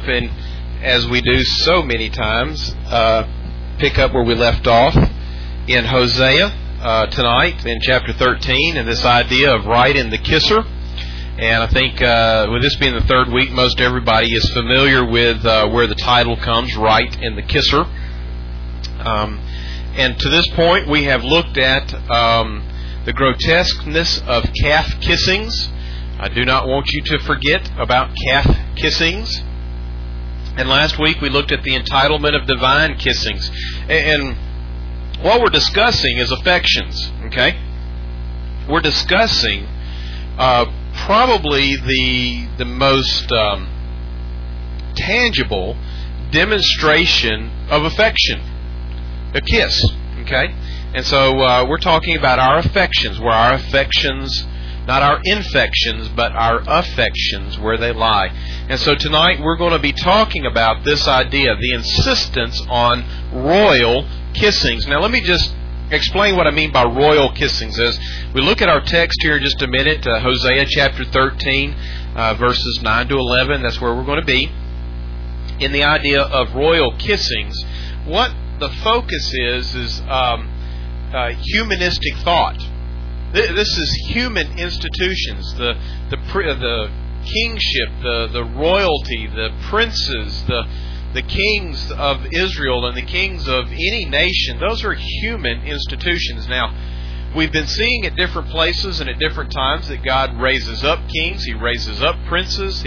and as we do so many times, pick up where we left off in Hosea tonight in chapter 13, and this idea of right in the kisser. And I think with this being the third week, most everybody is familiar with where the title comes, right in the kisser. And to this point, we have looked at the grotesqueness of calf kissings. I do not want you to forget about calf kissings. And last week we looked at the entitlement of divine kissings. And what we're discussing is affections, okay? We're discussing probably the most tangible demonstration of affection, a kiss, okay? And so we're talking about our affections, where our affections, not our infections, but our affections, where they lie. And so tonight we're going to be talking about this idea, the insistence on royal kissings. Now let me just explain what I mean by royal kissings. As we look at our text here in just a minute, Hosea chapter 13, verses 9 to 11, that's where we're going to be. In the idea of royal kissings, what the focus is humanistic thought. This is human institutions, the kingship, the royalty, the princes, the kings of Israel and the kings of any nation. Those are human institutions. Now, we've been seeing at different places and at different times that God raises up kings, He raises up princes.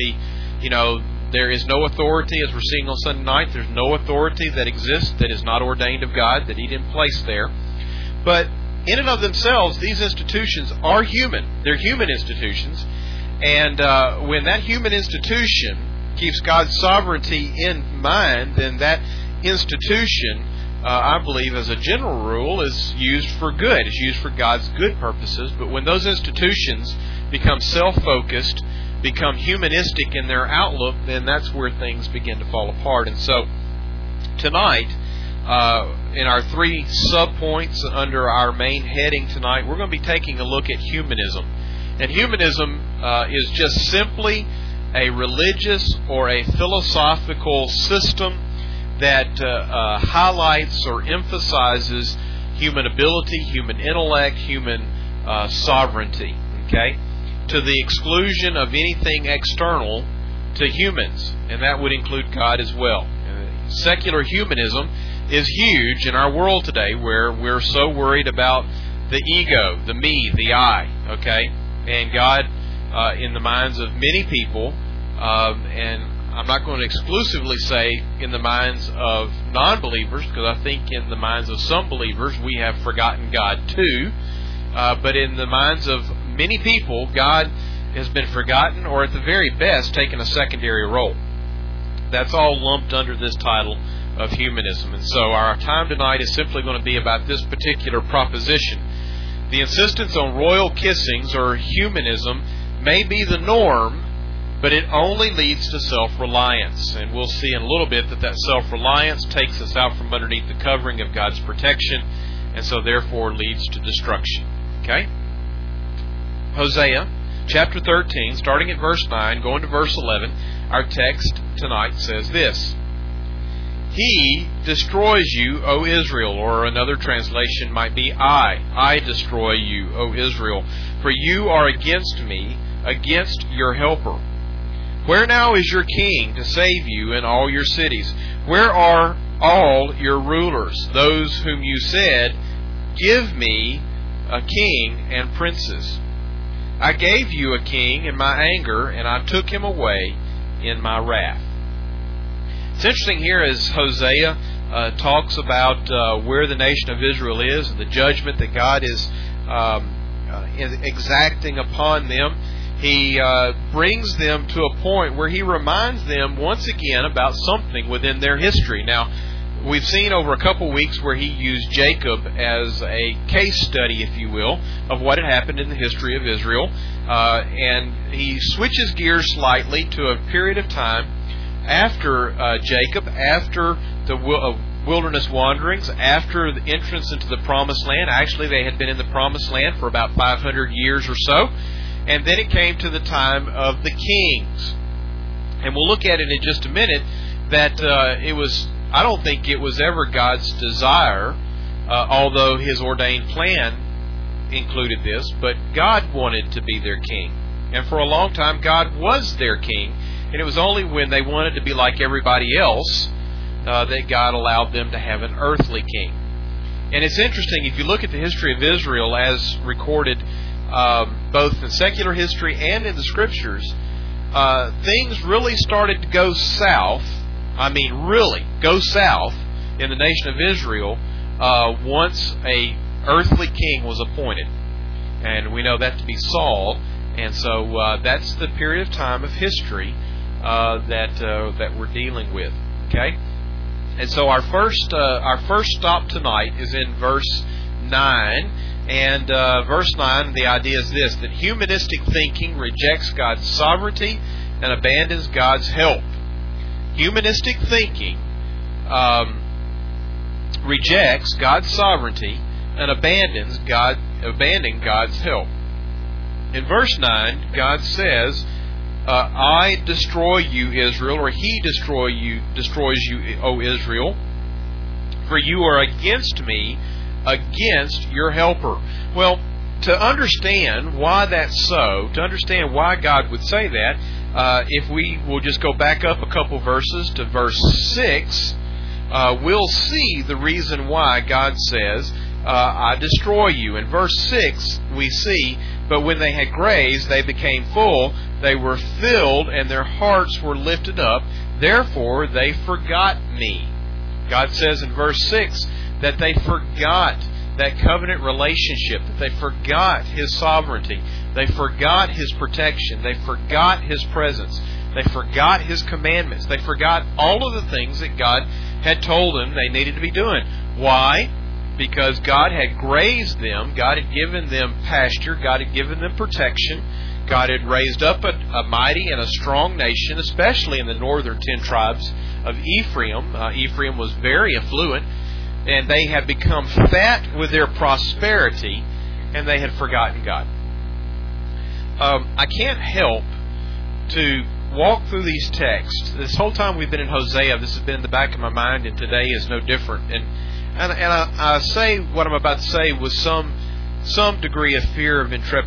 There is no authority, as we're seeing on Sunday night, there's no authority that exists that is not ordained of God, that He didn't place there. But in and of themselves, these institutions are human. They're human institutions. And when that human institution keeps God's sovereignty in mind, then that institution, I believe, as a general rule, is used for good. It's used for God's good purposes. But when those institutions become self-focused, become humanistic in their outlook, then that's where things begin to fall apart. And so, tonight, in our three sub-points under our main heading tonight, we're going to be taking a look at humanism. And humanism is just simply a religious or a philosophical system that highlights or emphasizes human ability, human intellect, human sovereignty, okay, to the exclusion of anything external to humans, and that would include God as well. Secular humanism is huge in our world today, where we're so worried about the ego, the me, the I, okay? And God, in the minds of many people, and I'm not going to exclusively say in the minds of non-believers, because I think in the minds of some believers we have forgotten God too, but in the minds of many people, God has been forgotten, or at the very best, taken a secondary role. That's all lumped under this title of humanism. And so our time tonight is simply going to be about this particular proposition. The insistence on royal kissings, or humanism, may be the norm, but it only leads to self-reliance. And we'll see in a little bit that self-reliance takes us out from underneath the covering of God's protection, and so therefore leads to destruction. Okay? Hosea chapter 13, starting at verse 9, going to verse 11, our text tonight says this: He destroys you, O Israel, or another translation might be, I destroy you, O Israel, for you are against me, against your helper. Where now is your king to save you in all your cities? Where are all your rulers, those whom you said, Give me a king and princes? I gave you a king in my anger, and I took him away in my wrath. It's interesting here as Hosea talks about where the nation of Israel is, and the judgment that God is exacting upon them. He brings them to a point where he reminds them once again about something within their history. Now, we've seen over a couple weeks where he used Jacob as a case study, if you will, of what had happened in the history of Israel. And he switches gears slightly to a period of time after Jacob, after the wilderness wanderings, after the entrance into the Promised Land. Actually, they had been in the Promised Land for about 500 years or so. And then it came to the time of the kings. And we'll look at it in just a minute, that I don't think it was ever God's desire, although His ordained plan included this, but God wanted to be their king. And for a long time, God was their king, and it was only when they wanted to be like everybody else that God allowed them to have an earthly king. And it's interesting, if you look at the history of Israel as recorded both in secular history and in the Scriptures, things really started to go south. I mean, really go south in the nation of Israel once a earthly king was appointed. And we know that to be Saul. And so that's the period of time of history that we're dealing with. Okay? And so our first stop tonight is in verse 9. And verse 9, the idea is this, that humanistic thinking rejects God's sovereignty and abandons God's help. Humanistic thinking rejects God's sovereignty and abandoning God's help. In verse 9, God says, I destroy you, Israel, or He destroys you, O Israel, for you are against me, against your helper. Well, to understand why that's so, to understand why God would say that, if we will just go back up a couple verses to verse 6, we'll see the reason why God says, I destroy you. In verse 6, we see, but when they had grazed, they became full, they were filled, and their hearts were lifted up. Therefore, they forgot me. God says in verse 6 that they forgot that covenant relationship, that they forgot His sovereignty, they forgot His protection, they forgot His presence, they forgot His commandments, they forgot all of the things that God had told them they needed to be doing. Why? Because God had grazed them, God had given them pasture, God had given them protection, God had raised up a mighty and a strong nation, especially in the northern 10 tribes of Ephraim. Ephraim was very affluent, and they had become fat with their prosperity, and they had forgotten God. I can't help to walk through these texts. This whole time we've been in Hosea, this has been in the back of my mind, and today is no different. And I say what I'm about to say with some degree of fear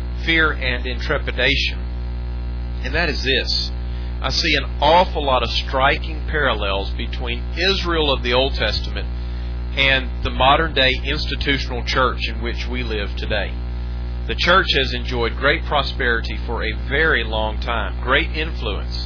and intrepidation, and that is this. I see an awful lot of striking parallels between Israel of the Old Testament and the modern day institutional church in which we live today. The church has enjoyed great prosperity for a very long time, great influence.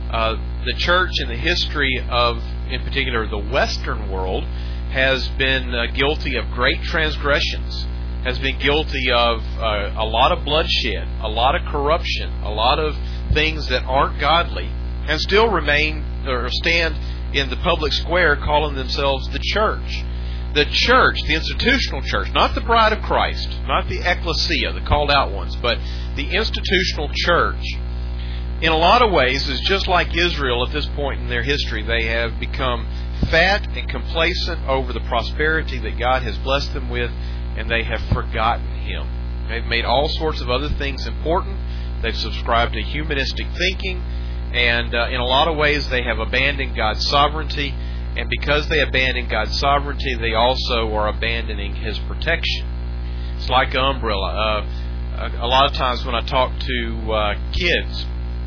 The church in the history of, in particular, the Western world has been guilty of great transgressions, has been guilty of a lot of bloodshed, a lot of corruption, a lot of things that aren't godly, and still remain or stand in the public square calling themselves the church. The church, the institutional church, not the bride of Christ, not the ecclesia, the called out ones, but the institutional church, in a lot of ways is just like Israel at this point in their history. They have become fat and complacent over the prosperity that God has blessed them with, and they have forgotten Him. They've made all sorts of other things important. They've subscribed to humanistic thinking, and in a lot of ways they have abandoned God's sovereignty. And because they abandon God's sovereignty, they also are abandoning His protection. It's like an umbrella. A lot of times when I talk to kids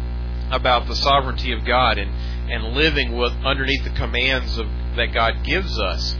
about the sovereignty of God and living underneath the commands that God gives us,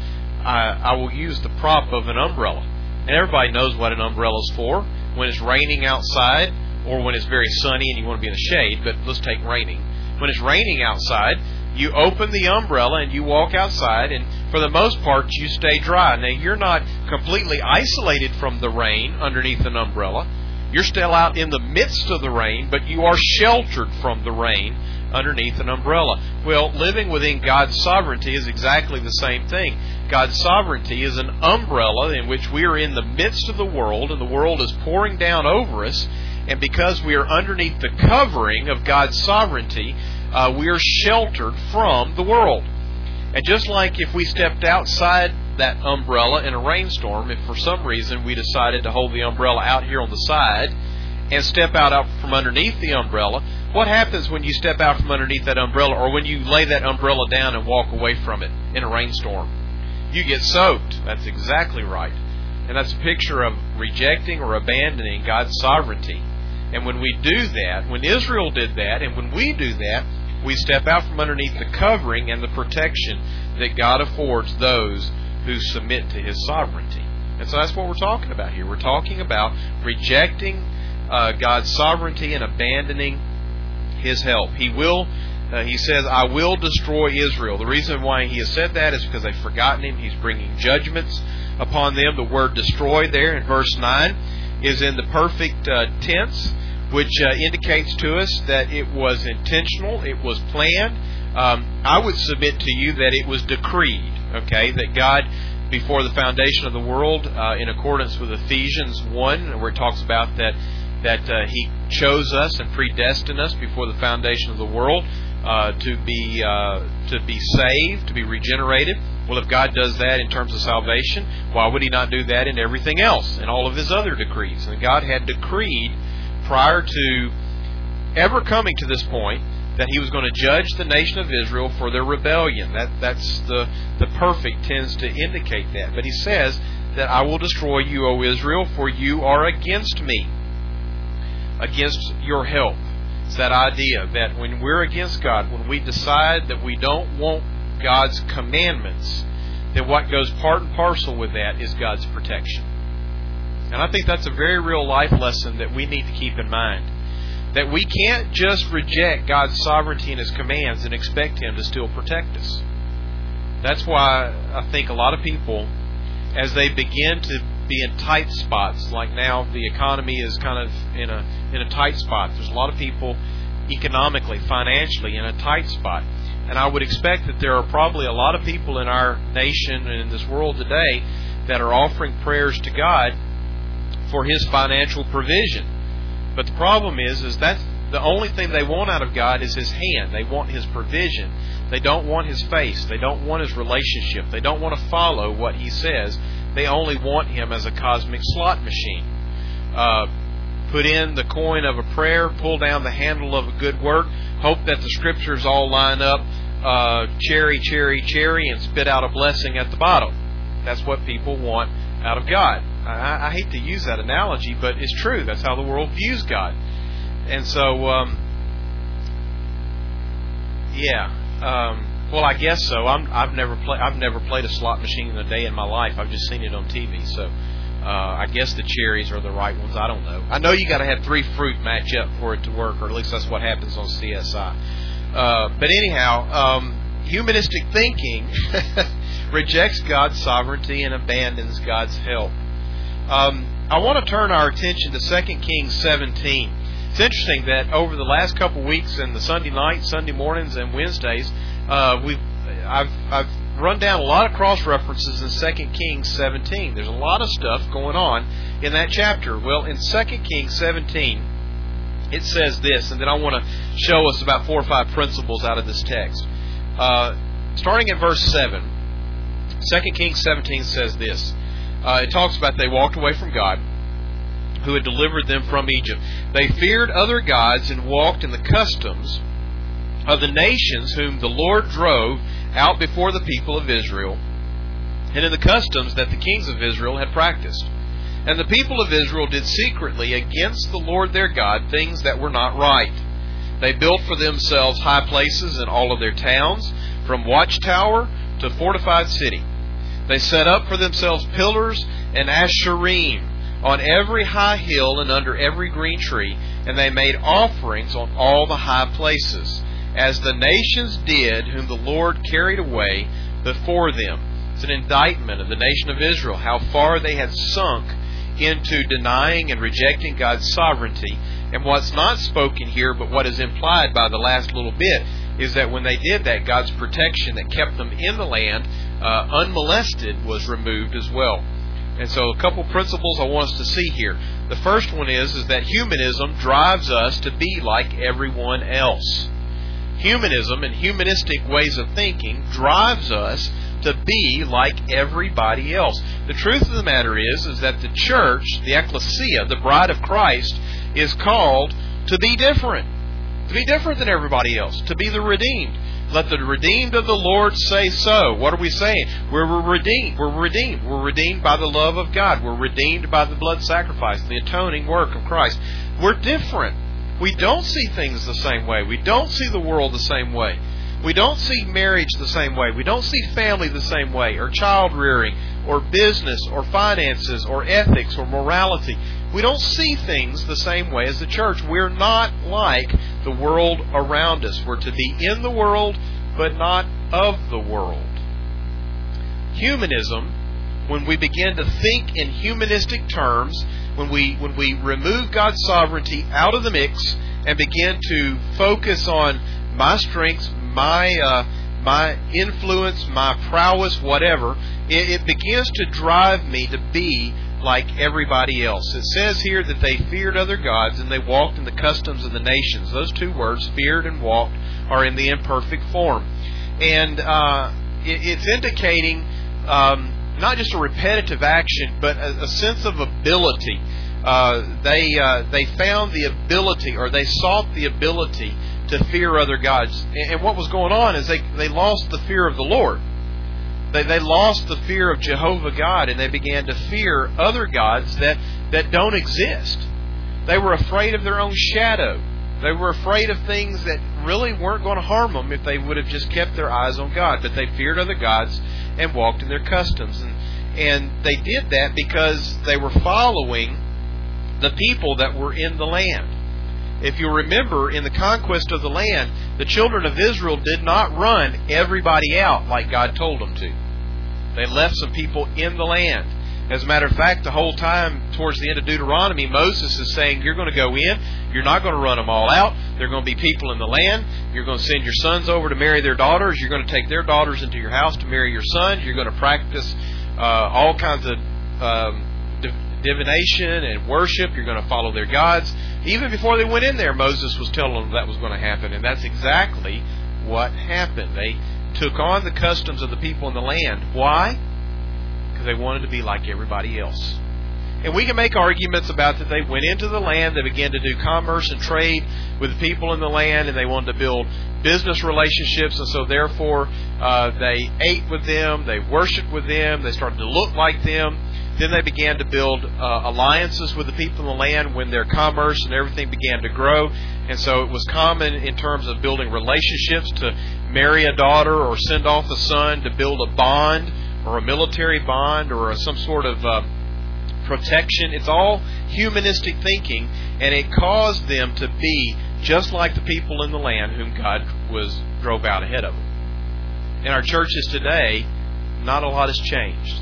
I will use the prop of an umbrella. And everybody knows what an umbrella is for. When it's raining outside, or when it's very sunny and you want to be in the shade, but let's take raining. When it's raining outside, you open the umbrella and you walk outside, and for the most part you stay dry. Now, you're not completely isolated from the rain underneath an umbrella. You're still out in the midst of the rain, but you are sheltered from the rain underneath an umbrella. Well, living within God's sovereignty is exactly the same thing. God's sovereignty is an umbrella in which we are in the midst of the world, and the world is pouring down over us, and because we are underneath the covering of God's sovereignty, we are sheltered from the world. And just like if we stepped outside that umbrella in a rainstorm, if for some reason we decided to hold the umbrella out here on the side and step out from underneath the umbrella, What happens when you step out from underneath that umbrella, or when you lay that umbrella down and walk away from it in a rainstorm? You get soaked. That's exactly right. And that's a picture of rejecting or abandoning God's sovereignty. And when we do that, when Israel did that, and when we do that, we step out from underneath the covering and the protection that God affords those who submit to His sovereignty. And so that's what we're talking about here. We're talking about rejecting God's sovereignty and abandoning His help. He says, I will destroy Israel. The reason why He has said that is because they've forgotten Him. He's bringing judgments upon them. The word destroy there in verse 9 is in the perfect tense, which indicates to us that it was intentional, it was planned. I would submit to you that it was decreed, okay, that God, before the foundation of the world, in accordance with Ephesians 1, where it talks about that He chose us and predestined us before the foundation of the world to be saved, to be regenerated. Well, if God does that in terms of salvation, why would He not do that in everything else, in all of His other decrees? And God had decreed prior to ever coming to this point that He was going to judge the nation of Israel for their rebellion. That's the perfect tends to indicate that. But He says that I will destroy you, O Israel, for you are against me, against your help. It's that idea that when we're against God, when we decide that we don't want God's commandments, then what goes part and parcel with that is God's protection. And I think that's a very real life lesson that we need to keep in mind. That we can't just reject God's sovereignty and His commands and expect Him to still protect us. That's why I think a lot of people, as they begin to be in tight spots, like now the economy is kind of in a tight spot. There's a lot of people economically, financially in a tight spot. And I would expect that there are probably a lot of people in our nation and in this world today that are offering prayers to God for His financial provision. But the problem is that's the only thing they want out of God is His hand. They want His provision. They don't want His face. They don't want His relationship. They don't want to follow what He says. They only want Him as a cosmic slot machine. Put in the coin of a prayer, pull down the handle of a good work, hope that the Scriptures all line up, cherry, cherry, cherry, and spit out a blessing at the bottom. That's what people want out of God. I hate to use that analogy, but it's true. That's how the world views God. And so, well, I guess so. I've never played a slot machine in a day in my life. I've just seen it on TV. So, I guess the cherries are the right ones. I don't know. I know you got to have 3 fruit match up for it to work, or at least that's what happens on CSI. But anyhow, humanistic thinking rejects God's sovereignty and abandons God's help. I want to turn our attention to 2 Kings 17. It's interesting that over the last couple of weeks and the Sunday nights, Sunday mornings, and Wednesdays, I've run down a lot of cross-references in 2 Kings 17. There's a lot of stuff going on in that chapter. Well, in 2 Kings 17, it says this, and then I want to show us about 4 or 5 principles out of this text. Starting at verse 7, 2 Kings 17 says this. It talks about they walked away from God, who had delivered them from Egypt. They feared other gods and walked in the customs of the nations whom the Lord drove out before the people of Israel, and in the customs that the kings of Israel had practiced. And the people of Israel did secretly against the Lord their God things that were not right. They built for themselves high places in all of their towns, from watchtower to fortified city. They set up for themselves pillars and asherim on every high hill and under every green tree, and they made offerings on all the high places, as the nations did whom the Lord carried away before them. It's an indictment of the nation of Israel, how far they had sunk into denying and rejecting God's sovereignty. And what's not spoken here, but what is implied by the last little bit, is that when they did that, God's protection that kept them in the land unmolested was removed as well. And so a couple principles I want us to see here. The first one is that humanism drives us to be like everyone else. Humanism and humanistic ways of thinking drives us to be like everybody else. The truth of the matter is that the church, the ecclesia, the bride of Christ, is called to be different. To be different than everybody else. To be the redeemed. Let the redeemed of the Lord say so. What are we saying? We're redeemed. We're redeemed. We're redeemed by the love of God. We're redeemed by the blood sacrifice, the atoning work of Christ. We're different. We don't see things the same way. We don't see the world the same way. We don't see marriage the same way. We don't see family the same way, or child rearing, or business, or finances, or ethics, or morality. We don't see things the same way as the church. We're not like the world around us. We're to be in the world, but not of the world. Humanism, when we begin to think in humanistic terms, when we remove God's sovereignty out of the mix and begin to focus on my strengths, my influence, my prowess, whatever, it begins to drive me to be like everybody else. It says here that they feared other gods and they walked in the customs of the nations. Those two words, feared and walked, are in the imperfect form. And it's indicating not just a repetitive action, but a sense of ability. They found the ability, or they sought the ability to fear other gods. And what was going on is they lost the fear of the Lord. They lost the fear of Jehovah God, and they began to fear other gods that don't exist. They were afraid of their own shadow. They were afraid of things that really weren't going to harm them if they would have just kept their eyes on God. But they feared other gods and walked in their customs. And they did that because they were following the people that were in the land. If you remember, in the conquest of the land, the children of Israel did not run everybody out like God told them to. They left some people in the land. As a matter of fact, the whole time towards the end of Deuteronomy, Moses is saying, you're going to go in, you're not going to run them all out, there are going to be people in the land, you're going to send your sons over to marry their daughters, you're going to take their daughters into your house to marry your sons, you're going to practice all kinds of divination and worship, you're going to follow their gods. Even before they went in there, Moses was telling them that was going to happen, and that's exactly what happened. They took on the customs of the people in the land. Why? Because they wanted to be like everybody else. And we can make arguments about that they went into the land, they began to do commerce and trade with the people in the land, and they wanted to build business relationships, and so therefore they ate with them, they worshiped with them, they started to look like them. Then they began to build alliances with the people in the land when their commerce and everything began to grow. And so it was common in terms of building relationships to marry a daughter or send off a son to build a bond or a military bond or some sort of protection. It's all humanistic thinking, and it caused them to be just like the people in the land whom God drove out ahead of them. In our churches today, not a lot has changed.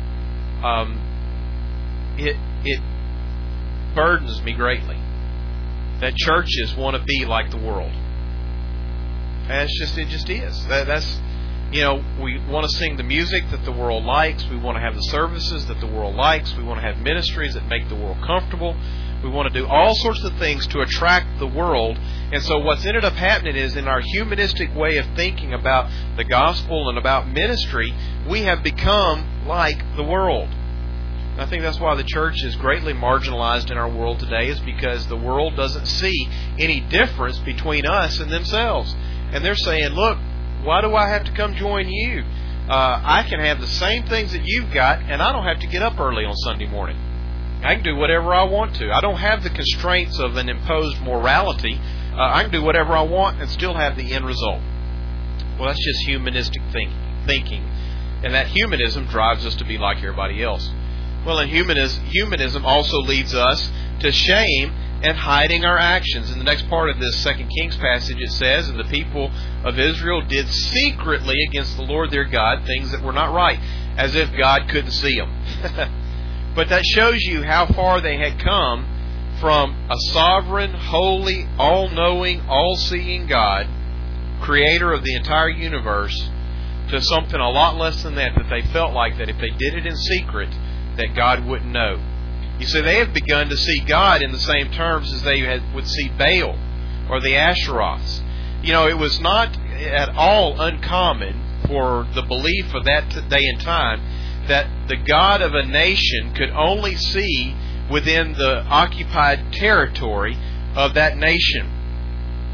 It burdens me greatly that churches want to be like the world. And it just is. That's, we want to sing the music that the world likes. We want to have the services that the world likes. We want to have ministries that make the world comfortable. We want to do all sorts of things to attract the world. And so what's ended up happening is, in our humanistic way of thinking about the gospel and about ministry, we have become like the world. I think that's why the church is greatly marginalized in our world today, is because the world doesn't see any difference between us and themselves. And they're saying, look, why do I have to come join you? I can have the same things that you've got, and I don't have to get up early on Sunday morning. I can do whatever I want to. I don't have the constraints of an imposed morality. I can do whatever I want and still have the end result. Well, that's just humanistic thinking. And that humanism drives us to be like everybody else. Well, and humanism also leads us to shame and hiding our actions. In the next part of this 2 Kings passage, it says, and the people of Israel did secretly against the Lord their God things that were not right, as if God couldn't see them. But that shows you how far they had come from a sovereign, holy, all-knowing, all-seeing God, creator of the entire universe, to something a lot less than that they felt like that if they did it in secret, that God wouldn't know. You see, they have begun to see God in the same terms as they would see Baal or the Asheroths. It was not at all uncommon for the belief of that day and time that the God of a nation could only see within the occupied territory of that nation.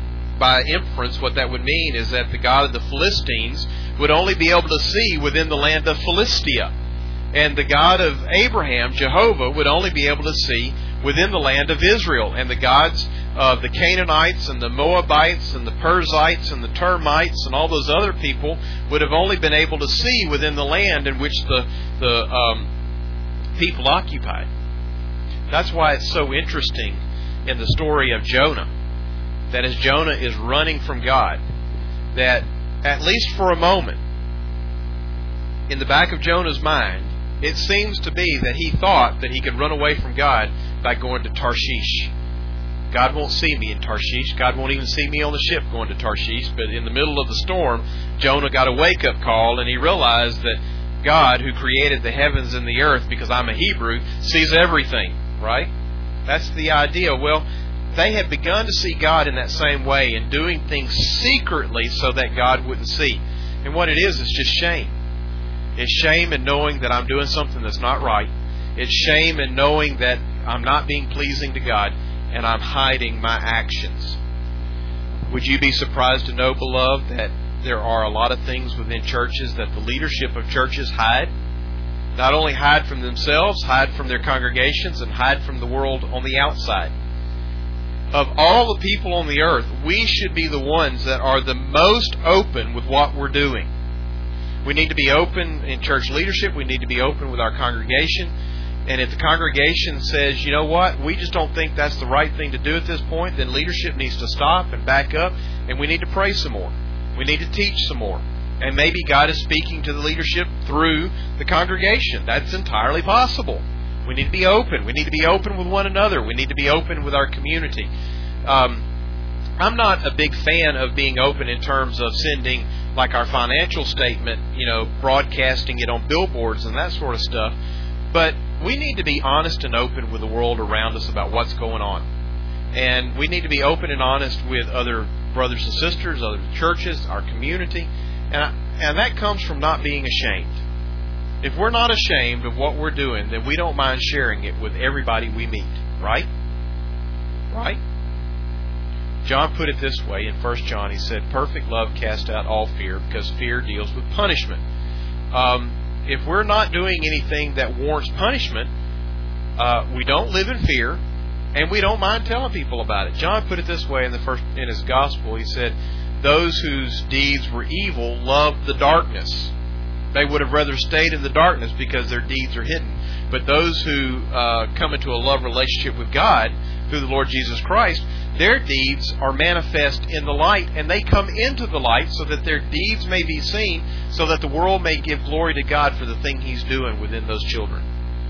by inference, what that would mean is that the God of the Philistines would only be able to see within the land of Philistia. And the God of Abraham, Jehovah, would only be able to see within the land of Israel. And the gods of the Canaanites and the Moabites and the Perizzites and the Termites and all those other people would have only been able to see within the land in which the people occupied. That's why it's so interesting in the story of Jonah, that as Jonah is running from God, that at least for a moment, in the back of Jonah's mind, it seems to be that he thought that he could run away from God by going to Tarshish. God won't see me in Tarshish. God won't even see me on the ship going to Tarshish. But in the middle of the storm, Jonah got a wake-up call, and he realized that God, who created the heavens and the earth, because I'm a Hebrew, sees everything, right? That's the idea. Well, they had begun to see God in that same way and doing things secretly so that God wouldn't see. And what it is just shame. It's shame in knowing that I'm doing something that's not right. It's shame in knowing that I'm not being pleasing to God and I'm hiding my actions. Would you be surprised to know, beloved, that there are a lot of things within churches that the leadership of churches hide? Not only hide from themselves, hide from their congregations, and hide from the world on the outside. Of all the people on the earth, we should be the ones that are the most open with what we're doing. We need to be open in church leadership. We need to be open with our congregation. And if the congregation says, you know what, we just don't think that's the right thing to do at this point, then leadership needs to stop and back up, and we need to pray some more. We need to teach some more. And maybe God is speaking to the leadership through the congregation. That's entirely possible. We need to be open. We need to be open with one another. We need to be open with our community. I'm not a big fan of being open in terms of sending like our financial statement, broadcasting it on billboards and that sort of stuff. But we need to be honest and open with the world around us about what's going on. And we need to be open and honest with other brothers and sisters, other churches, our community. And that comes from not being ashamed. If we're not ashamed of what we're doing, then we don't mind sharing it with everybody we meet. Right? Right? John put it this way in 1 John. He said, perfect love casts out all fear, because fear deals with punishment. If we're not doing anything that warrants punishment, we don't live in fear, and we don't mind telling people about it. John put it this way in his gospel. He said, those whose deeds were evil loved the darkness. They would have rather stayed in the darkness because their deeds are hidden. But those who come into a love relationship with God through the Lord Jesus Christ, their deeds are manifest in the light, and they come into the light so that their deeds may be seen, so that the world may give glory to God for the thing He's doing within those children.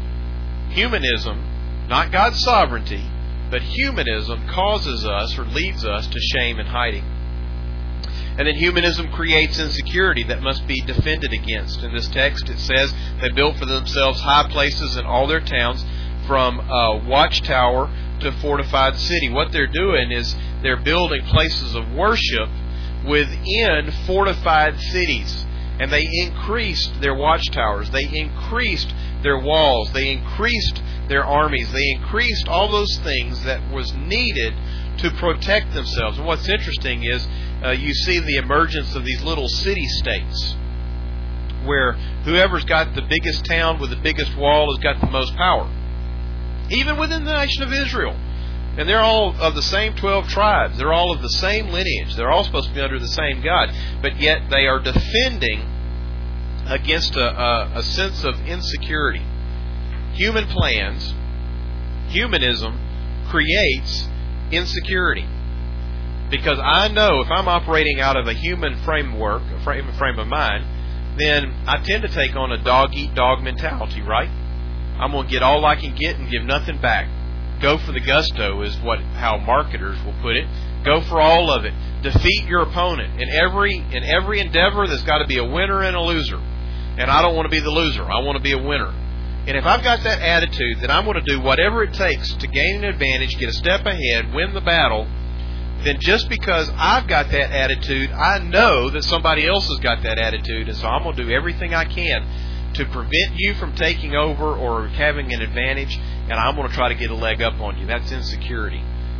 Humanism, not God's sovereignty, but humanism causes us or leads us to shame and hiding. And then humanism creates insecurity that must be defended against. In this text it says they built for themselves high places in all their towns, from a watchtower to a fortified city. What they're doing is they're building places of worship within fortified cities. And they increased their watchtowers. They increased their walls. They increased their armies. They increased all those things that was needed to protect themselves. And what's interesting is you see the emergence of these little city-states where whoever's got the biggest town with the biggest wall has got the most power. Even within the nation of Israel. And they're all of the same 12 tribes. They're all of the same lineage. They're all supposed to be under the same God. But yet they are defending against a sense of insecurity. Human plans, humanism, creates insecurity. Because I know if I'm operating out of a human framework, a frame of mind, then I tend to take on a dog-eat-dog mentality, right? I'm going to get all I can get and give nothing back. Go for the gusto is how marketers will put it. Go for all of it. Defeat your opponent. In every endeavor, there's got to be a winner and a loser. And I don't want to be the loser. I want to be a winner. And if I've got that attitude, then I'm going to do whatever it takes to gain an advantage, get a step ahead, win the battle. Then just because I've got that attitude, I know that somebody else has got that attitude. And so I'm going to do everything I can to prevent you from taking over or having an advantage, and I'm going to try to get a leg up on you. That's insecurity.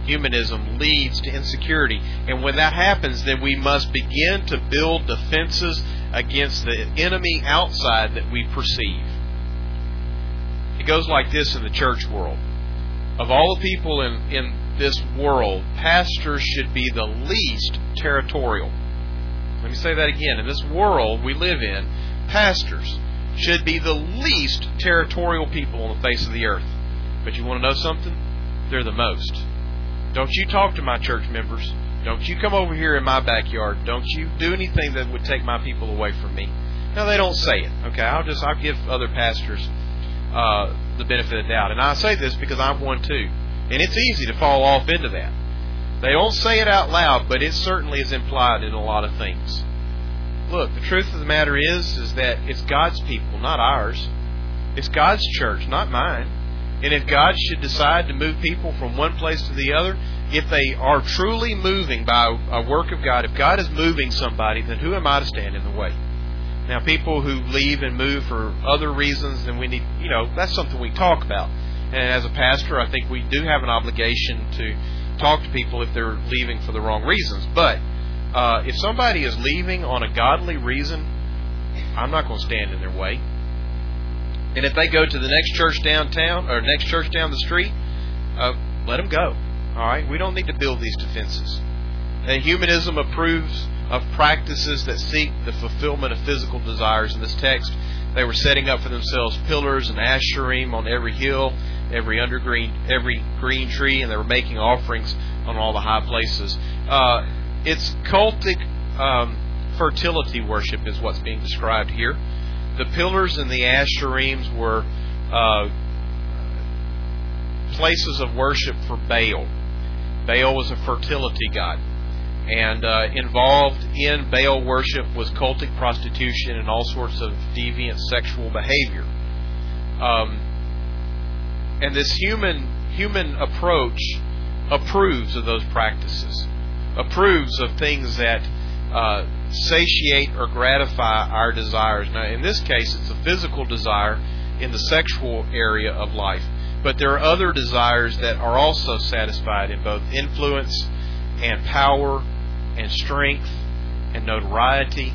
Humanism leads to insecurity. And when that happens, then we must begin to build defenses against the enemy outside that we perceive. It goes like this in the church world. Of all the people in this world, pastors should be the least territorial. Let me say that again. In this world we live in, pastors should be the least territorial people on the face of the earth. But you want to know something? They're the most. Don't you talk to my church members. Don't you come over here in my backyard. Don't you do anything that would take my people away from me. Now, they don't say it. Okay, I'll give other pastors the benefit of the doubt. And I say this because I'm one too. And it's easy to fall off into that. They don't say it out loud, but it certainly is implied in a lot of things. Look, the truth of the matter is that it's God's people, not ours. It's God's church, not mine. And if God should decide to move people from one place to the other, if they are truly moving by a work of God, if God is moving somebody, then who am I to stand in the way? Now, people who leave and move for other reasons, then we need, that's something we talk about. And as a pastor, I think we do have an obligation to talk to people if they're leaving for the wrong reasons. But if somebody is leaving on a godly reason, I'm not going to stand in their way. And if they go to the next church downtown or next church down the street, let them go. All right, we don't need to build these defenses. And humanism approves of practices that seek the fulfillment of physical desires. In this text, they were setting up for themselves pillars and asherim on every hill, every green tree, and they were making offerings on all the high places. It's cultic fertility worship is what's being described here. The pillars and the asherims were places of worship for Baal. Baal was a fertility god. And involved in Baal worship was cultic prostitution and all sorts of deviant sexual behavior. And this human approach approves of those practices, approves of things that satiate or gratify our desires. Now, in this case, it's a physical desire in the sexual area of life. But there are other desires that are also satisfied in both influence and power and strength and notoriety.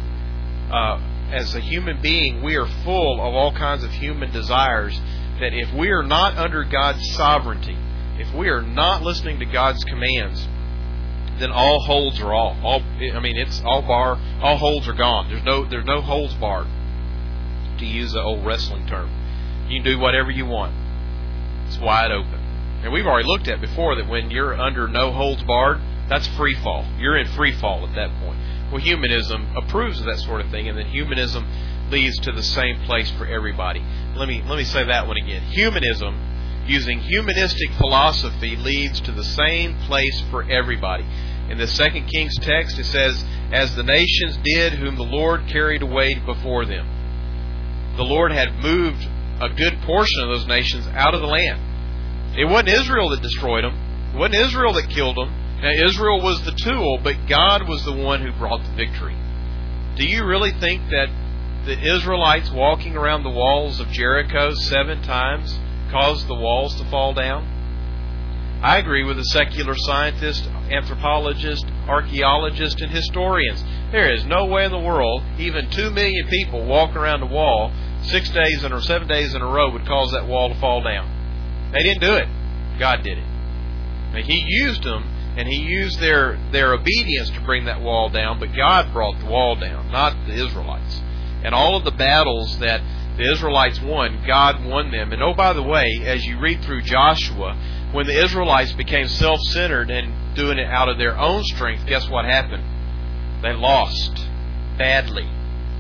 As a human being, we are full of all kinds of human desires that if we are not under God's sovereignty, if we are not listening to God's commands, then all holds are off. All holds are gone. There's no holds barred, to use the old wrestling term. You can do whatever you want. It's wide open. And we've already looked at before that when you're under no holds barred, that's free fall. You're in free fall at that point. Well, humanism approves of that sort of thing, and then humanism leads to the same place for everybody. Let me say that one again. Humanism, using humanistic philosophy, leads to the same place for everybody. In the 2 Kings text, it says, "As the nations did whom the Lord carried away before them." The Lord had moved a good portion of those nations out of the land. It wasn't Israel that destroyed them. It wasn't Israel that killed them. Now, Israel was the tool, but God was the one who brought the victory. Do you really think that the Israelites walking around the walls of Jericho 7 times caused the walls to fall down? I agree with the secular scientists, anthropologists, archaeologists, and historians. There is no way in the world even 2 million people walking around the wall 6 days or 7 days in a row would cause that wall to fall down. They didn't do it. God did it. And He used them, and He used their obedience to bring that wall down, but God brought the wall down, not the Israelites. And all of the battles that the Israelites won, God won them. And oh, by the way, as you read through Joshua, when the Israelites became self-centered and doing it out of their own strength, guess what happened? They lost badly.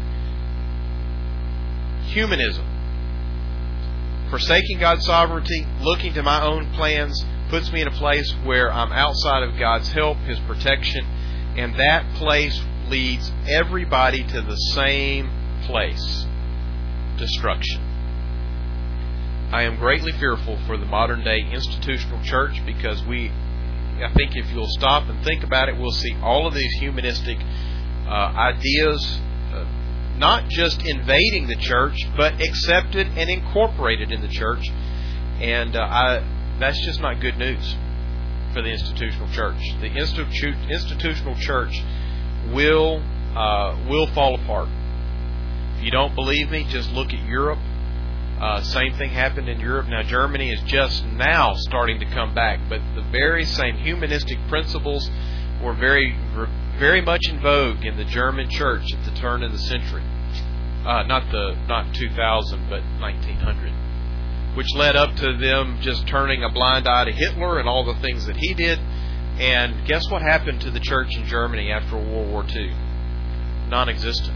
Humanism, forsaking God's sovereignty, looking to my own plans, puts me in a place where I'm outside of God's help, His protection, and that place leads everybody to the same place: destruction. I am greatly fearful for the modern day institutional church because I think if you'll stop and think about it, we'll see all of these humanistic ideas not just invading the church, but accepted and incorporated in the church. And that's just not good news. for the institutional church. The institutional church will fall apart. If you don't believe me, just look at Europe. Same thing happened in Europe. Now Germany is just now starting to come back, but the very same humanistic principles were very much in vogue in the German church at the turn of the century. Not 2000, but 1900, which led up to them just turning a blind eye to Hitler and all the things that he did. And guess what happened to the church in Germany after World War II? Non-existent.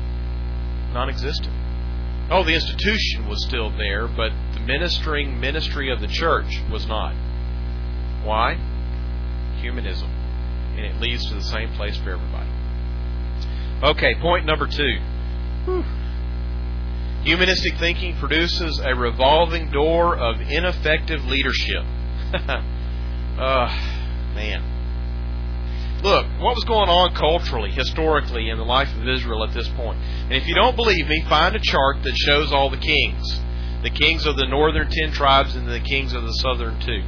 Oh, the institution was still there, but the ministry of the church was not. Why? Humanism. And it leads to the same place for everybody. Okay, point number 2. Whew. Humanistic thinking produces a revolving door of ineffective leadership. Man. Look, what was going on culturally, historically, in the life of Israel at this point? And if you don't believe me, find a chart that shows all the kings. The kings of the northern 10 tribes and the kings of the southern 2.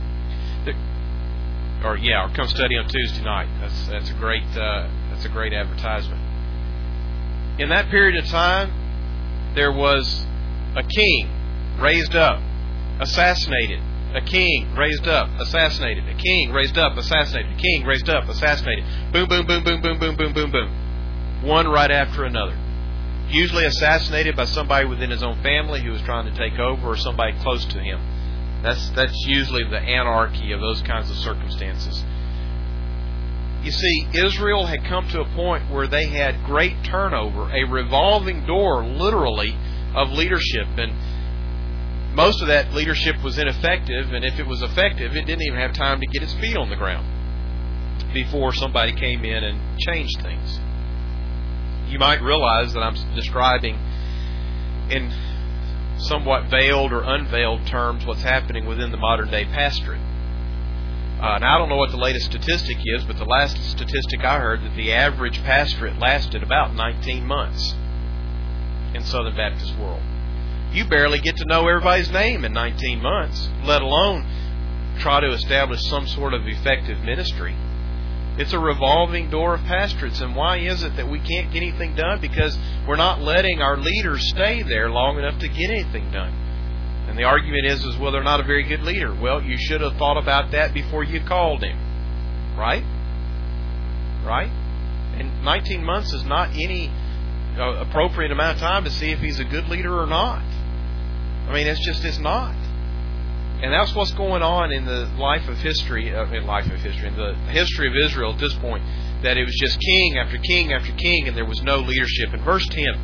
Or come study on Tuesday night. That's a great advertisement. In that period of time, there was a king raised up, assassinated. A king raised up, assassinated. A king raised up, assassinated. A king raised up, assassinated. Boom, boom, boom, boom, boom, boom, boom, boom, boom. One right after another. Usually assassinated by somebody within his own family who was trying to take over, or somebody close to him. That's usually the anarchy of those kinds of circumstances. You see, Israel had come to a point where they had great turnover, a revolving door, literally, of leadership. And most of that leadership was ineffective, and if it was effective, it didn't even have time to get its feet on the ground before somebody came in and changed things. You might realize that I'm describing in somewhat veiled or unveiled terms what's happening within the modern day pastorate. Now, I don't know what the latest statistic is, but the last statistic I heard that the average pastorate lasted about 19 months in Southern Baptist world. You barely get to know everybody's name in 19 months, let alone try to establish some sort of effective ministry. It's a revolving door of pastorates. And why is it that we can't get anything done? Because we're not letting our leaders stay there long enough to get anything done. And the argument is well, they're not a very good leader. Well, you should have thought about that before you called him. Right? Right? And 19 months is not any appropriate amount of time to see if he's a good leader or not. I mean, it's not. And that's what's going on in the life of history, in the history of Israel at this point, that it was just king after king after king, and there was no leadership. In verse 10,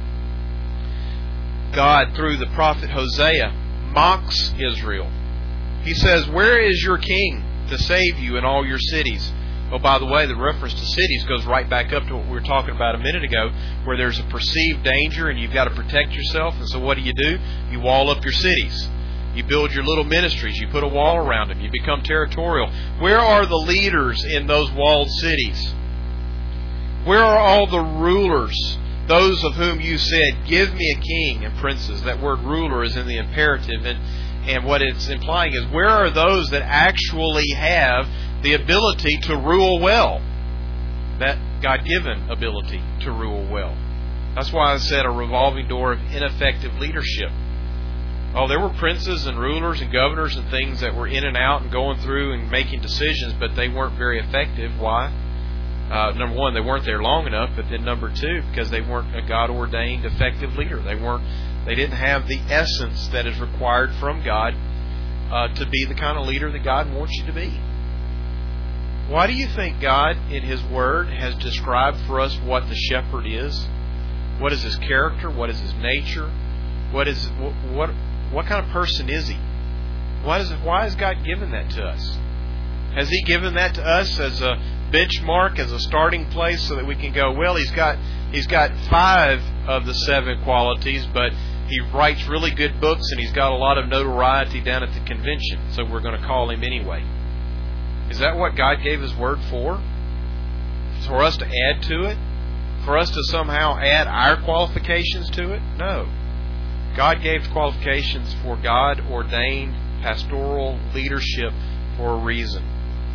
God, through the prophet Hosea, mocks Israel. He says, "Where is your king to save you in all your cities?" Oh, by the way, the reference to cities goes right back up to what we were talking about a minute ago, where there's a perceived danger and you've got to protect yourself. And so what do? You wall up your cities. You build your little ministries. You put a wall around them. You become territorial. Where are the leaders in those walled cities? Where are all the rulers? Those of whom you said, "Give me a king and princes." That word ruler is in the imperative. And what it's implying is, where are those that actually have the ability to rule well? That God-given ability to rule well. That's why I said a revolving door of ineffective leadership. Oh, there were princes and rulers and governors and things that were in and out and going through and making decisions, but they weren't very effective. Why? Number one, they weren't there long enough, but then number two, because they weren't a God-ordained effective leader. They didn't have the essence that is required from God to be the kind of leader that God wants you to be. Why do you think God, in His Word, has described for us what the shepherd is? What is his character? What is his nature? What kind of person is he? Why has God given that to us? Has He given that to us as a benchmark, as a starting place, so that we can go, well, He's got 5 of the 7 qualities, but He writes really good books and He's got a lot of notoriety down at the convention, so we're going to call Him anyway. Is that what God gave His Word for? For us to add to it? For us to somehow add our qualifications to it? No. God gave qualifications for God-ordained pastoral leadership for a reason.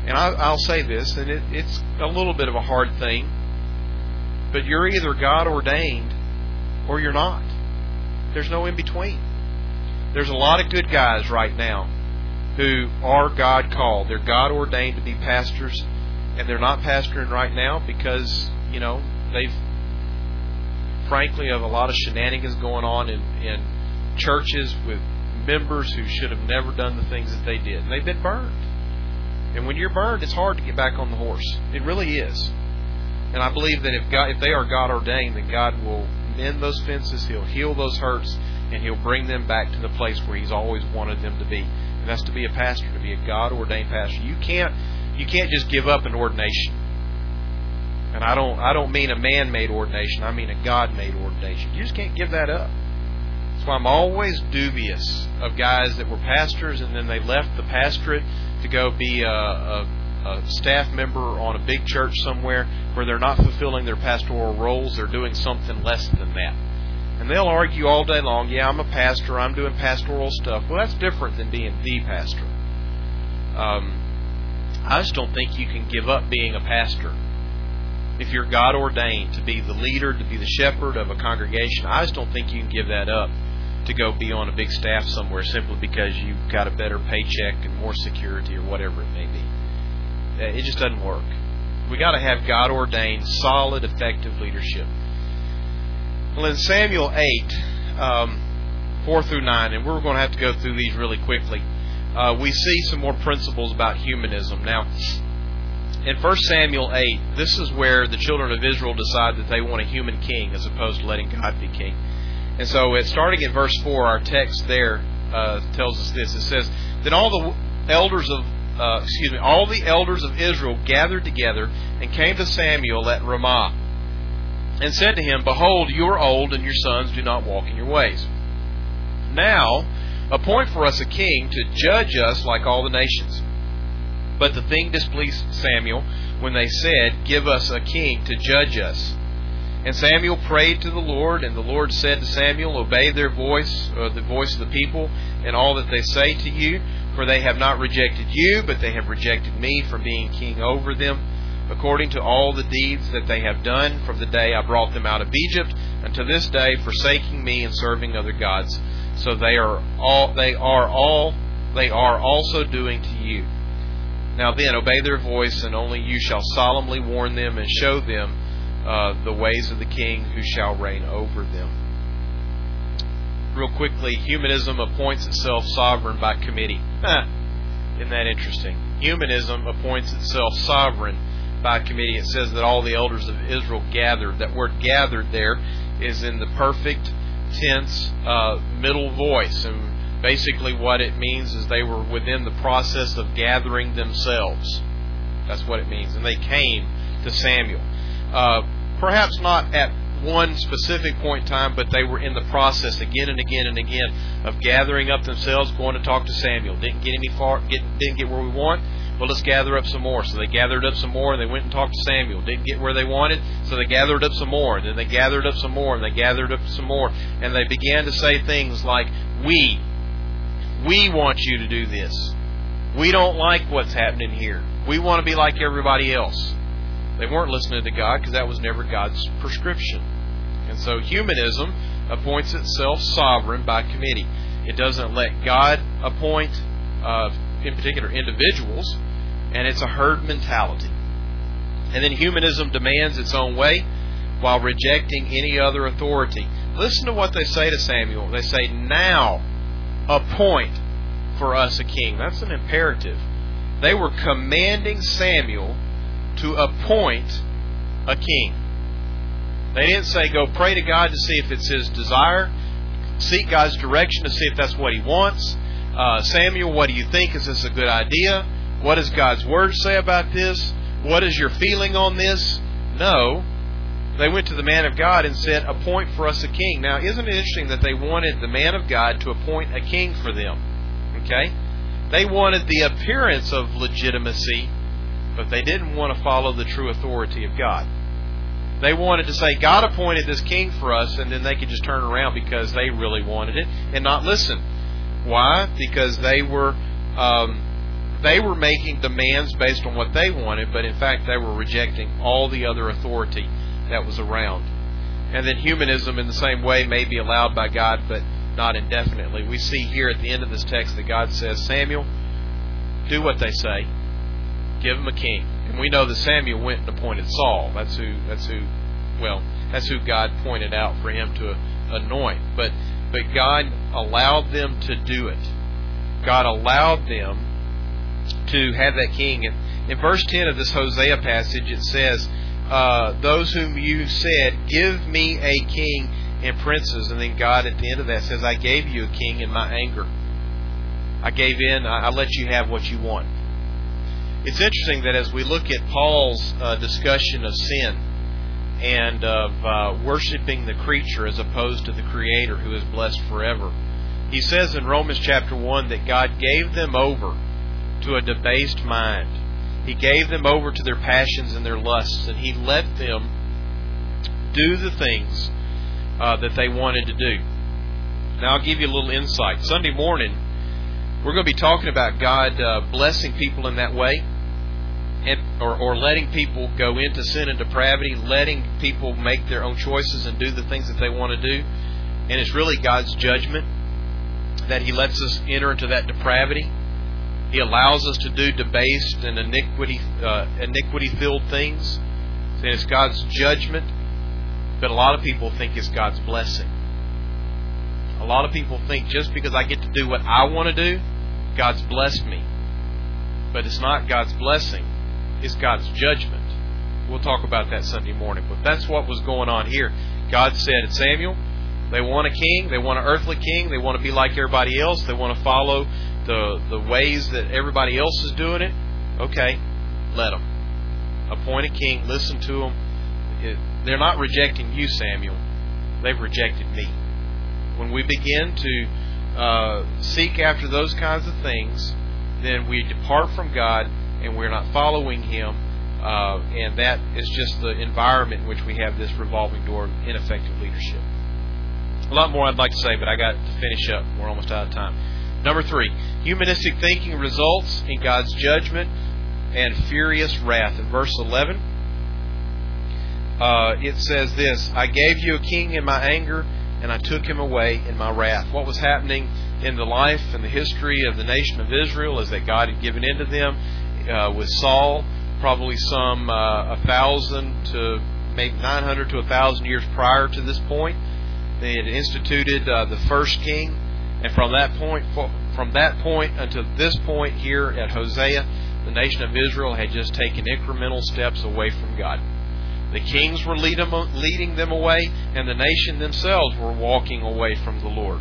And I'll say this, and it's a little bit of a hard thing, but you're either God ordained or you're not. There's no in between. There's a lot of good guys right now who are God called. They're God ordained to be pastors, and they're not pastoring right now because, they've frankly have a lot of shenanigans going on in churches with members who should have never done the things that they did. And they've been burned. And when you're burned, it's hard to get back on the horse. It really is. And I believe that if they are God ordained, then God will mend those fences, He'll heal those hurts, and He'll bring them back to the place where He's always wanted them to be. And that's to be a pastor, to be a God ordained pastor. You can't just give up an ordination. And I don't mean a man-made ordination. I mean a God-made ordination. You just can't give that up. That's why I'm always dubious of guys that were pastors and then they left the pastorate to go be a staff member on a big church somewhere where they're not fulfilling their pastoral roles. They're doing something less than that. And they'll argue all day long, yeah, I'm a pastor, I'm doing pastoral stuff. Well, that's different than being the pastor. I just don't think you can give up being a pastor. If you're God ordained to be the leader, to be the shepherd of a congregation, I just don't think you can give that up to go be on a big staff somewhere simply because you've got a better paycheck and more security or whatever it may be. It just doesn't work. We got to have God ordained, solid, effective leadership. Well, in Samuel 8, 4 through 9, and we're going to have to go through these really quickly, we see some more principles about humanism. Now, in 1 Samuel 8, this is where the children of Israel decide that they want a human king as opposed to letting God be king. And so, starting in verse 4, our text there tells us this. It says, "Then all the elders of Israel gathered together and came to Samuel at Ramah, and said to him, Behold, you are old, and your sons do not walk in your ways. Now, appoint for us a king to judge us like all the nations. But the thing displeased Samuel when they said, Give us a king to judge us. And Samuel prayed to the Lord, and the Lord said to Samuel, Obey their voice, the voice of the people, and all that they say to you, for they have not rejected you, but they have rejected me from being king over them, according to all the deeds that they have done from the day I brought them out of Egypt unto this day, forsaking me and serving other gods. So they are also doing to you. Now then, obey their voice, and only you shall solemnly warn them and show them the ways of the king who shall reign over them." Real quickly, humanism appoints itself sovereign by committee. Isn't that interesting? Humanism appoints itself sovereign by committee. It says that all the elders of Israel gathered. That word gathered there is in the perfect tense middle voice. And basically what it means is they were within the process of gathering themselves. That's what it means. And they came to Samuel. Perhaps not at one specific point in time, but they were in the process again and again and again of gathering up themselves, going to talk to Samuel. Didn't get where we want. Well, let's gather up some more. So they gathered up some more, and they went and talked to Samuel. Didn't get where they wanted, so they gathered up some more. And then they gathered up some more, and they gathered up some more. And they began to say things like, We want you to do this. We don't like what's happening here. We want to be like everybody else. They weren't listening to God because that was never God's prescription. And so humanism appoints itself sovereign by committee. It doesn't let God appoint, in particular, individuals, and it's a herd mentality. And then humanism demands its own way while rejecting any other authority. Listen to what they say to Samuel. They say, Now appoint for us a king. That's an imperative. They were commanding Samuel to appoint a king. They didn't say, go pray to God to see if it's His desire. Seek God's direction to see if that's what He wants. Samuel, what do you think? Is this a good idea? What does God's Word say about this? What is your feeling on this? No. They went to the man of God and said, appoint for us a king. Now, isn't it interesting that they wanted the man of God to appoint a king for them? Okay? They wanted the appearance of legitimacy, but they didn't want to follow the true authority of God. They wanted to say, God appointed this king for us, and then they could just turn around because they really wanted it and not listen. Why? Because they were they were making demands based on what they wanted, but in fact they were rejecting all the other authority that was around. And then humanism in the same way may be allowed by God, but not indefinitely. We see here at the end of this text that God says, Samuel, do what they say. Give them a king. And we know that Samuel went and appointed Saul. That's who God pointed out for him to anoint. But God allowed them to do it. God allowed them to have that king. And in verse 10 of this Hosea passage, it says, those whom you said, give me a king and princes. And then God at the end of that says, I gave you a king in my anger. I gave in. I let you have what you want. It's interesting that as we look at Paul's discussion of sin and of worshiping the creature as opposed to the Creator who is blessed forever, he says in Romans chapter 1 that God gave them over to a debased mind. He gave them over to their passions and their lusts, and He let them do the things that they wanted to do. Now I'll give you a little insight. Sunday morning, we're going to be talking about God blessing people in that way, or letting people go into sin and depravity, letting people make their own choices and do the things that they want to do. And it's really God's judgment that He lets us enter into that depravity. He allows us to do debased and iniquity-filled things. And it's God's judgment, but a lot of people think it's God's blessing. A lot of people think just because I get to do what I want to do, God's blessed me. But it's not God's blessing, it's God's judgment. We'll talk about that Sunday morning. But that's what was going on here. God said, Samuel, they want a king, they want an earthly king, they want to be like everybody else, they want to follow the ways that everybody else is doing it. Okay, let them. Appoint a king, listen to them. They're not rejecting you, Samuel. They've rejected me. When we begin to seek after those kinds of things, then we depart from God and we're not following Him. And that is just the environment in which we have this revolving door of ineffective leadership. A lot more I'd like to say, but I got to finish up. We're almost out of time. Number 3, humanistic thinking results in God's judgment and furious wrath. In verse 11, it says this, I gave you a king in my anger, and I took him away in my wrath. What was happening in the life and the history of the nation of Israel is that God had given in to them with Saul, probably some 1,000 to maybe 900 to 1,000 years prior to this point. They had instituted the first king. And from that point until this point here at Hosea, the nation of Israel had just taken incremental steps away from God. The kings were leading them away, and the nation themselves were walking away from the Lord.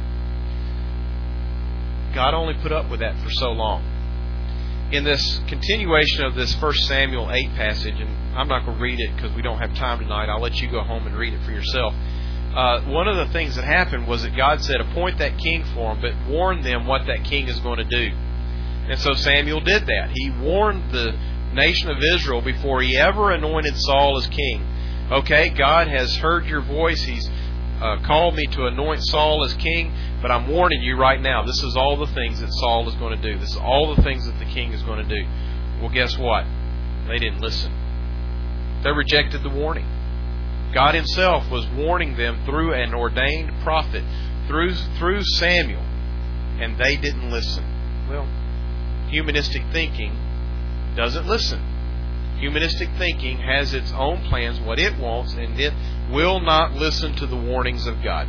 God only put up with that for so long. In this continuation of this 1 Samuel 8 passage, and I'm not going to read it because we don't have time tonight. I'll let you go home and read it for yourself. One of the things that happened was that God said, appoint that king for them, but warn them what that king is going to do. And so Samuel did that. He warned the nation of Israel before he ever anointed Saul as king. Okay, God has heard your voice. He's called me to anoint Saul as king, but I'm warning you right now, this is all the things that Saul is going to do. This is all the things that the king is going to do. Well, guess what? They didn't listen. They rejected the warning. God Himself was warning them through an ordained prophet, through Samuel, and they didn't listen. Well, humanistic thinking doesn't listen. Humanistic thinking has its own plans, what it wants, and it will not listen to the warnings of God.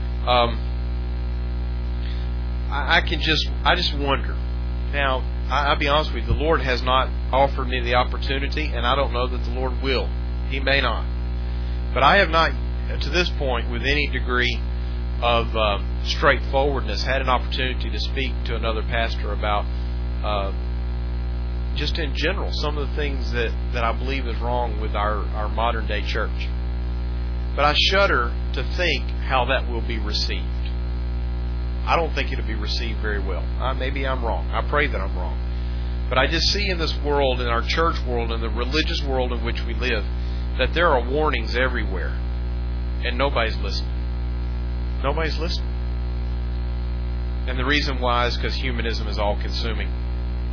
I just wonder. Now, I'll be honest with you, the Lord has not offered me the opportunity, and I don't know that the Lord will. He may not. But I have not, to this point, with any degree of straightforwardness, had an opportunity to speak to another pastor about, just in general, some of the things that I believe is wrong with our modern-day church. But I shudder to think how that will be received. I don't think it'll be received very well. Maybe I'm wrong. I pray that I'm wrong. But I just see in this world, in our church world, in the religious world in which we live, that there are warnings everywhere, and nobody's listening. Nobody's listening. And the reason why is because humanism is all-consuming.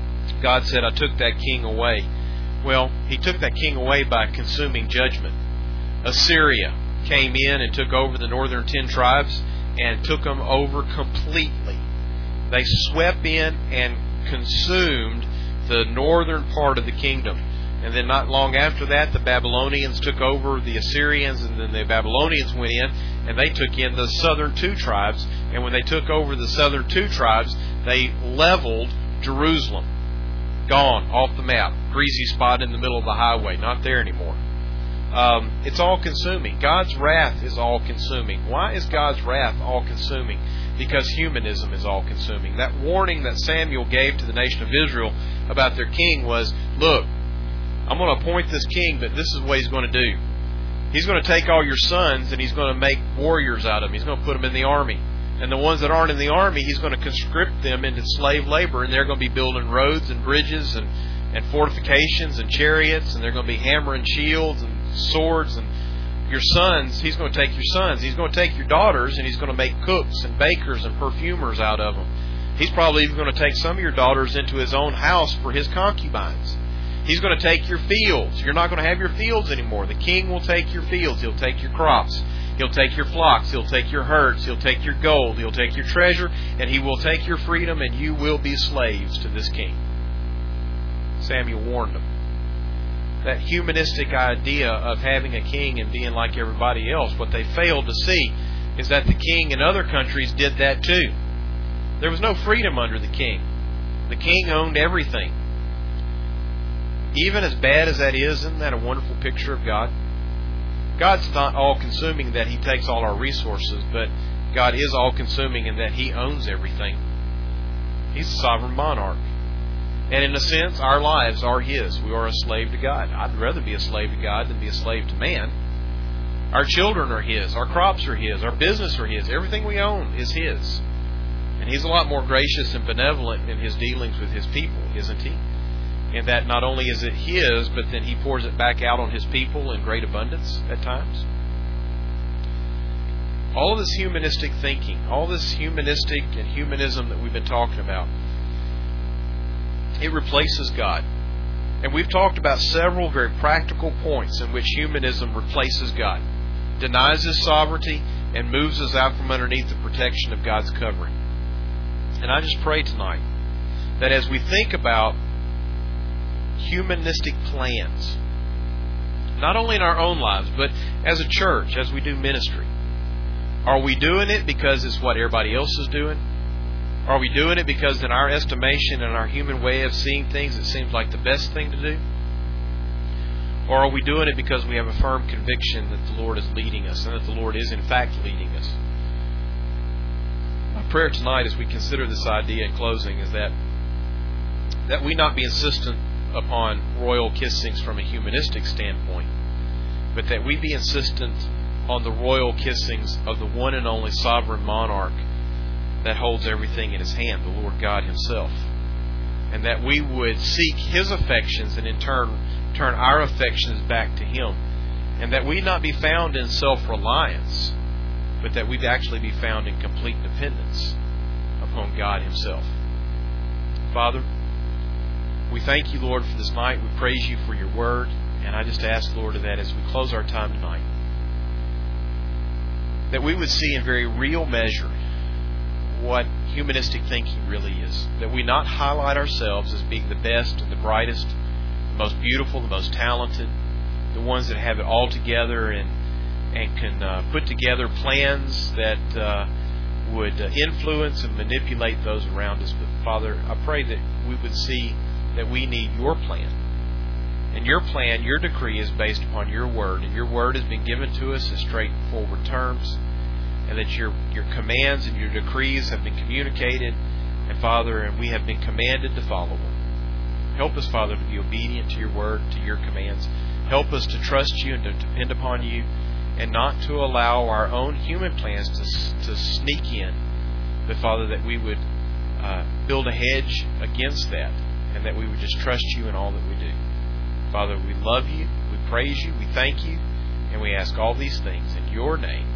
God said, I took that king away. Well, He took that king away by consuming judgment. Assyria came in and took over the northern 10 tribes and took them over completely. They swept in and consumed the northern part of the kingdom. And then not long after that, the Babylonians took over the Assyrians, and then the Babylonians went in and they took in the southern 2 tribes. And when they took over the southern 2 tribes, they leveled Jerusalem. Gone, off the map. Greasy spot in the middle of the highway. Not there anymore. It's all-consuming. God's wrath is all-consuming. Why is God's wrath all-consuming? Because humanism is all-consuming. That warning that Samuel gave to the nation of Israel about their king was, look, I'm going to appoint this king, but this is what he's going to do. He's going to take all your sons and he's going to make warriors out of them. He's going to put them in the army. And the ones that aren't in the army, he's going to conscript them into slave labor, and they're going to be building roads and bridges and fortifications and chariots, and they're going to be hammering shields and swords. And your sons, he's going to take your sons. He's going to take your daughters, and he's going to make cooks and bakers and perfumers out of them. He's probably even going to take some of your daughters into his own house for his concubines. He's going to take your fields. You're not going to have your fields anymore. The king will take your fields. He'll take your crops. He'll take your flocks. He'll take your herds. He'll take your gold. He'll take your treasure. And he will take your freedom, and you will be slaves to this king. Samuel warned them. That humanistic idea of having a king and being like everybody else, what they failed to see is that the king in other countries did that too. There was no freedom under the king. The king owned everything. Even as bad as that is, isn't that a wonderful picture of God? God's not all-consuming that He takes all our resources, but God is all-consuming in that He owns everything. He's a sovereign monarch. And in a sense, our lives are His. We are a slave to God. I'd rather be a slave to God than be a slave to man. Our children are His. Our crops are His. Our business are His. Everything we own is His. And He's a lot more gracious and benevolent in His dealings with His people, isn't He? And that not only is it His, but then He pours it back out on His people in great abundance at times. All of this humanistic thinking, all this humanistic and humanism that we've been talking about, it replaces God. And we've talked about several very practical points in which humanism replaces God, denies His sovereignty, and moves us out from underneath the protection of God's covering. And I just pray tonight that as we think about humanistic plans, not only in our own lives, but as a church, as we do ministry, are we doing it because it's what everybody else is doing? Are we doing it because in our estimation and our human way of seeing things, it seems like the best thing to do? Or are we doing it because we have a firm conviction that the Lord is leading us and that the Lord is in fact leading us? My prayer tonight as we consider this idea in closing is that we not be insistent upon royal kissings from a humanistic standpoint, but that we be insistent on the royal kissings of the one and only sovereign monarch that holds everything in His hand, the Lord God Himself. And that we would seek His affections and in turn our affections back to Him. And that we not be found in self-reliance, but that we'd actually be found in complete dependence upon God Himself. Father, we thank You, Lord, for this night. We praise You for Your Word. And I just ask, Lord, that as we close our time tonight, that we would see in very real measure what humanistic thinking really is. That we not highlight ourselves as being the best and the brightest, the most beautiful, the most talented, the ones that have it all together and can put together plans that would influence and manipulate those around us. But Father, I pray that we would see that we need Your plan. And Your plan, Your decree is based upon Your Word. And Your Word has been given to us in straightforward terms. And that Your commands and Your decrees have been communicated. And Father, and we have been commanded to follow them. Help us, Father, to be obedient to Your Word, to Your commands. Help us to trust You and to depend upon You. And not to allow our own human plans to sneak in. But Father, that we would build a hedge against that. And that we would just trust You in all that we do. Father, we love You, we praise You, we thank You, and we ask all these things in Your name.